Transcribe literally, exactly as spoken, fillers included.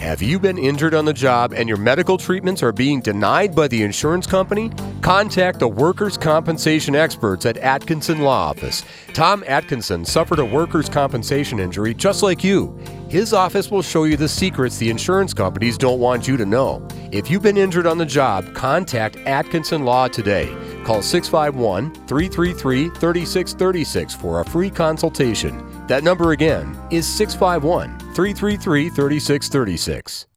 Have you been injured on the job and your medical treatments are being denied by the insurance company? Contact the workers' compensation experts at Atkinson Law Office. Tom Atkinson suffered a workers' compensation injury just like you. His office will show you the secrets the insurance companies don't want you to know. If you've been injured on the job, contact Atkinson Law today. Call six five one, three three three, three six three six for a free consultation. That number again is six five one, three three three, three six three six.